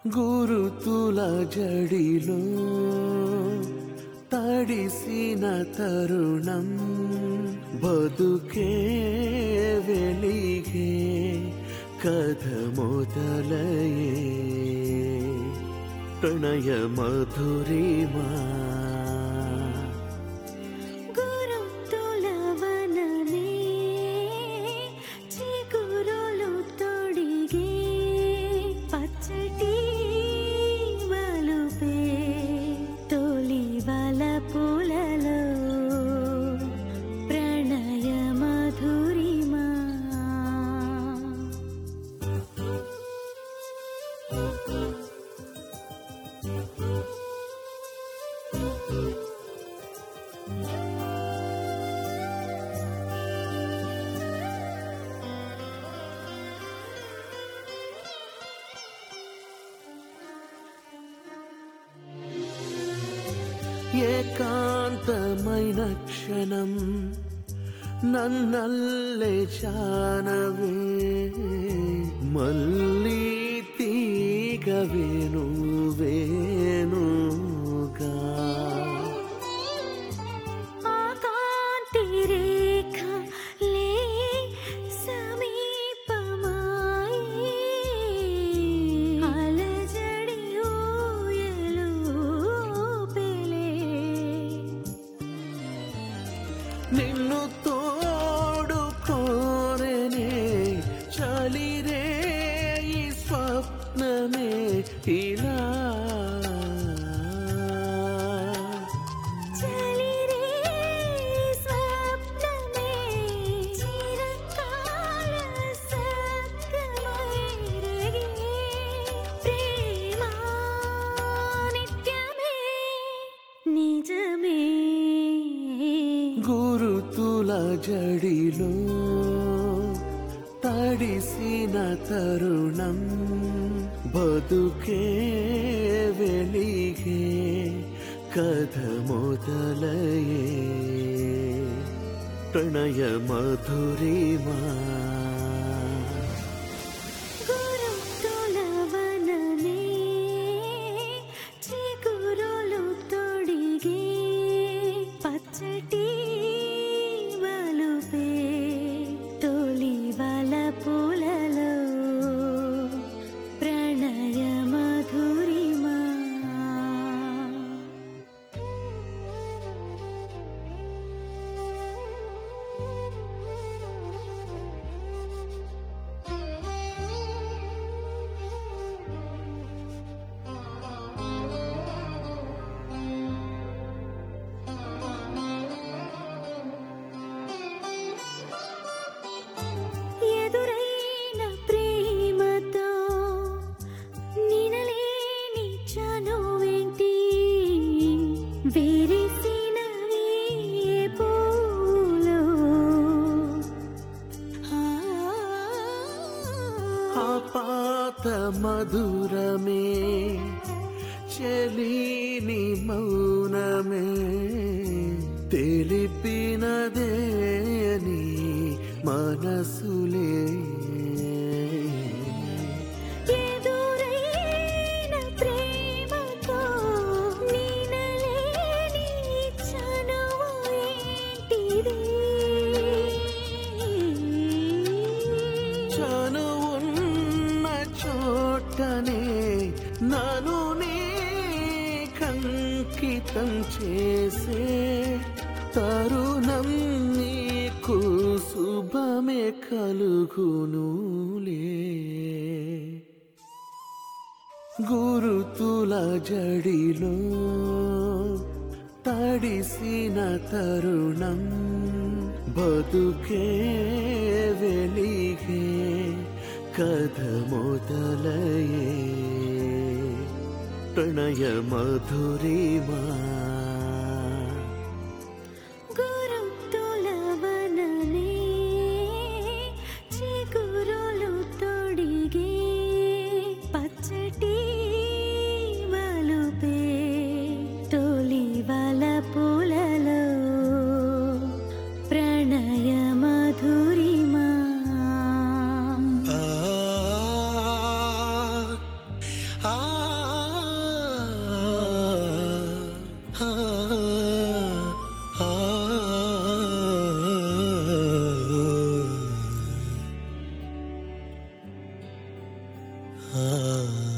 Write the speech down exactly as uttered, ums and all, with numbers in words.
గురుతుల జడిలో తడిసిన తరుణం బతుకే వెలిగే కథ మొదలయే ప్రణయ మధురిమా పూలలో ప్రణయ మధురిమా ఏకాంతమైన క్షణం నన్నల్లే చానవే మళ్ళీ తీగవేను వేణుగా ఆకాంతి రేఖ లే సమీపమాయి అలజడి ఊయలు పెలే నిన్ను తోడుకోరనే చలిరే ఈ స్వప్నమే ఇలా చలిరే స్వప్నమే చిరకాల సత్యమై రగే ప్రేమ నిత్యమే నిజమే గురుతుల జడిలో తడిసిన తరుణం బతుకే వెలిగే కథ మొదలయే ప్రణయ మధురిమా గురుతుల వనమే చిగురులు తొడిగే పచ్చటి వలుపే తొలి వలపులలో ప్రణయ మధురిమా ఎదురైన ప్రేమతో నినలేని చనువేంటి విరిసినవి ఏ పూలో ఆ పాత మధురమే చెలిని మౌనమే తెలిపినదే నీ మనసులే ఎదురైన ప్రేమతో నినలేని చనువు ఏంటిది చనువున్న చోటనే నన్ను నీ కంకితం చేసే తరుణం నీకు శుభమే కలుగునులే గురుతుల జడిలో తడిసిన తరుణం బతుకే వెలిగే కథ మొదలయే ప్రణయ మధురిమా గురుతుల వనమే చిగురులు తొడిగే పచ్చటి వలుపే తొలి వలపులలో ప్రణయ మధురిమా ఆ ఆ